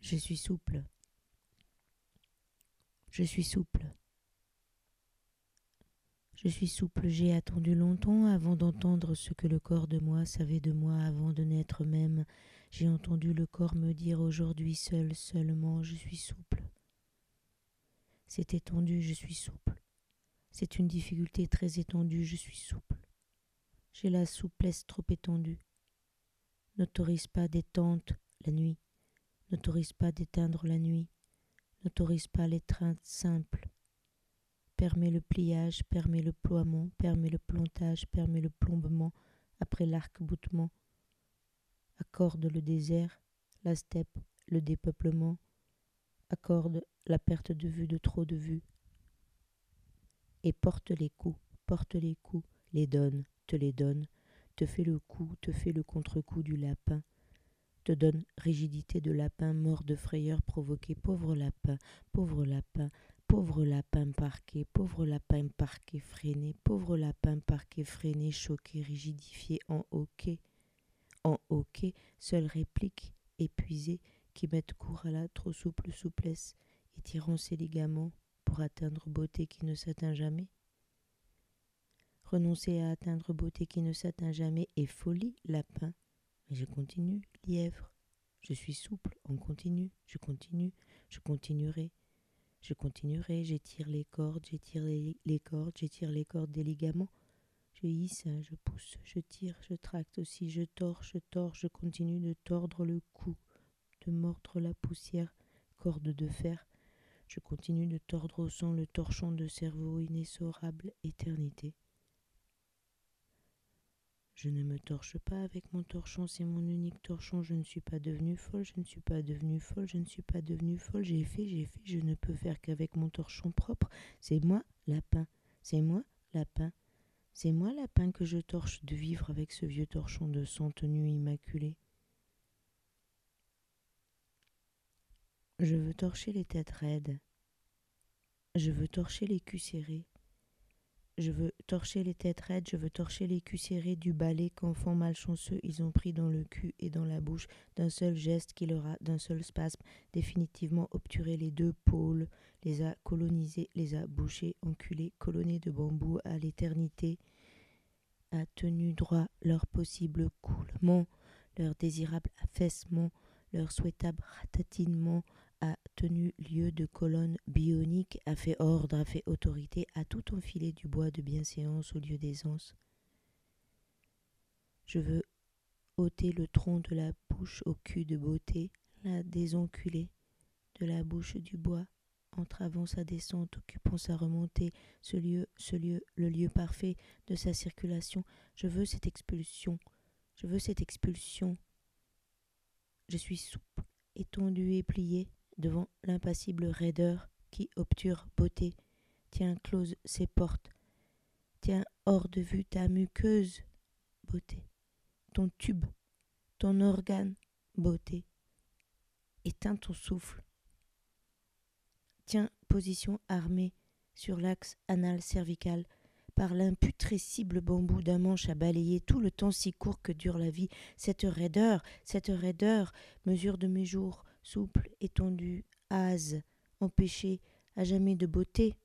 Je suis souple. Je suis souple. Je suis souple, j'ai attendu longtemps avant d'entendre ce que le corps de moi savait de moi avant de naître même. J'ai entendu le corps me dire aujourd'hui seul, seulement, je suis souple. C'est étendu, je suis souple. C'est une difficulté très étendue, je suis souple. J'ai la souplesse trop étendue. N'autorise pas d'éteindre la nuit. N'autorise pas d'éteindre la nuit. N'autorise pas l'étreinte simple. Permet le pliage, permet le ploiement, permet le plantage, permet le plombement, après l'arc-boutement. Accorde le désert, la steppe, le dépeuplement. Accorde la perte de vue de trop de vue. Et porte les coups, les donne, te fait le coup, te fait le contre-coup du lapin, te donne rigidité de lapin, mort de frayeur provoquée, pauvre lapin, pauvre lapin, pauvre lapin parqué, freiné, pauvre lapin parqué, freiné, choqué, rigidifié, en hoquet, seule réplique, épuisée, qui mette court à la trop souple souplesse, étirant ses ligaments pour atteindre beauté qui ne s'atteint jamais. Renoncer à atteindre beauté qui ne s'atteint jamais est folie, lapin. Mais je continue, lièvre. Je suis souple, on continue, je continue, je continuerai. Je continuerai, j'étire les cordes, j'étire les cordes, j'étire les cordes des ligaments. Je hisse, je pousse, je tire, je tracte aussi, je tords, je continue de tordre le cou, de mordre la poussière, corde de fer. Je continue de tordre au sang le torchon de cerveau, inessorable éternité. Je ne me torche pas avec mon torchon, c'est mon unique torchon. Je ne suis pas devenue folle, je ne suis pas devenue folle, je ne suis pas devenue folle. J'ai fait, je ne peux faire qu'avec mon torchon propre. C'est moi, lapin, c'est moi, lapin. C'est moi, lapin, que je torche de vivre avec ce vieux torchon de sang tenu immaculé. Je veux torcher les têtes raides. Je veux torcher les culs serrés. Je veux torcher les têtes raides, je veux torcher les culs serrés du balai qu'enfants malchanceux ils ont pris dans le cul et dans la bouche d'un seul geste qui leur a, d'un seul spasme, définitivement obturé les deux pôles, les a colonisés, les a bouchés, enculés, colonnés de bambou à l'éternité, a tenu droit leur possible coulement, leur désirable affaissement, leur souhaitable ratatinement, a tenu lieu de colonne bionique, a fait ordre, a fait autorité, a tout enfilé du bois de bienséance au lieu d'aisance. Je veux ôter le tronc de la bouche au cul de beauté, la désenculer de la bouche du bois, entravant sa descente, occupant sa remontée, ce lieu, le lieu parfait de sa circulation. Je veux cette expulsion, je veux cette expulsion. Je suis souple, étendue et pliée devant l'impassible raideur qui obture beauté, tient close ses portes, tient hors de vue ta muqueuse beauté, ton tube, ton organe beauté, éteins ton souffle. Tiens position armée sur l'axe anal-cervical par l'imputrescible bambou d'un manche à balayer tout le temps si court que dure la vie. Cette raideur, mesure de mes jours, souple, étendue, hase, empêchée à jamais de beauté.